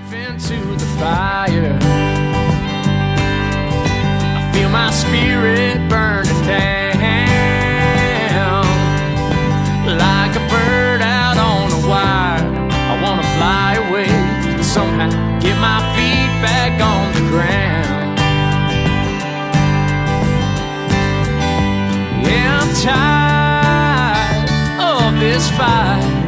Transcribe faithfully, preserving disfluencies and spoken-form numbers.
Into the fire, I feel my spirit burning down like a bird out on a wire. I wanna fly away and somehow get my feet back on the ground. Yeah, I'm tired of this fight.